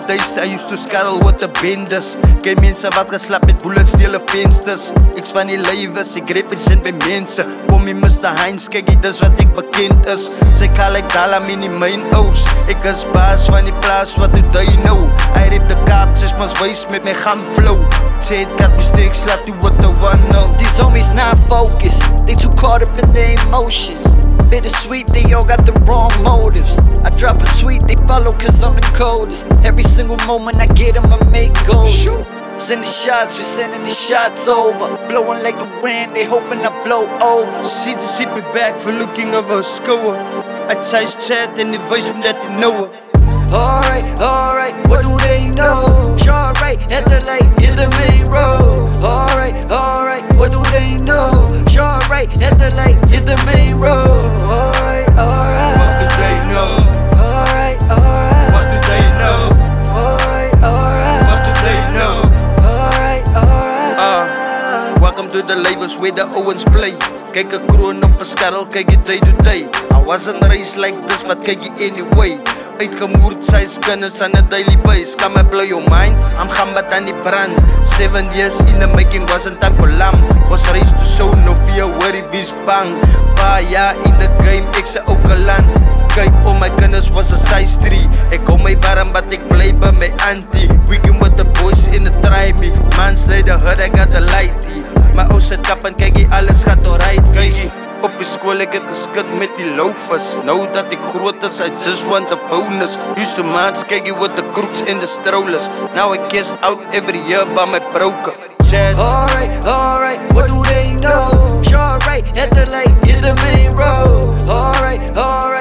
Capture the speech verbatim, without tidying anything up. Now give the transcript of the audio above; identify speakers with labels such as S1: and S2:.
S1: days I used to scuttle with the benders. Ken mense wat geslap met bullets deel vensters. Ek's van die lywes, ek represent by mense. Kom jy mister Heinz, kyk jy dis wat ek bekend is. Sy call ek Dalam in die myn ous. Ek is baas van die plaas, wat doe jy nou? Hy rep de Kaap, zes mans wys met my gaan flow. Say it got mistakes, laat you what the one know.
S2: These homies not focused, they too caught up in their emotions. Bittersweet, they all got the wrong motives. I drop a tweet, they follow cause I'm the coldest. Every single moment I get them, I make gold. Sending shots, we sending the shots over. Blowing like the wind, they hoping I blow over.
S1: She just hit me back for looking over a score. I chase chat and the voice from that to know her.
S2: Alright, alright, what do they know? Sure, right, at the light, in the main road. Alright, alright, what do they know? Sure, right, at the light, in the main road. Alright, alright,
S1: what do they know?
S2: Alright, alright,
S1: what do they know?
S2: Alright, alright,
S1: what do they know?
S2: Alright, alright.
S1: Uh, welcome to the labels where the Owens play. Kyk a kroon op a skarrel, kyk jy day to day. I wasn't raised like this, but kyk jy anyway. Uitgemoerd sy kinders on a daily base. Come and blow your mind, I'm gambat aan die brand. Seven years in the making, wasn't time for lamb. Was raised to show no fear, worry, wie's bang. Paar jaar in the game, ek sy ook geland. Kyk, oh my goodness, was a size three. Ek hou my warm, but ek bly by my auntie. Weekend with the boys in the try me. Months later, heard I got the lightie. My ou sit kap en kyk jy, alles gaat alright, vygie. Op die school ek het geskid met die loafers. Nou dat ek groot is, I just want a bonus. Used to maats, kyk jy with the crooks and the strollers. Now I cast out every year by my broker. Chat.
S2: Alright, alright, what do they know? Sure, right, at the light, in the main road. Alright, alright.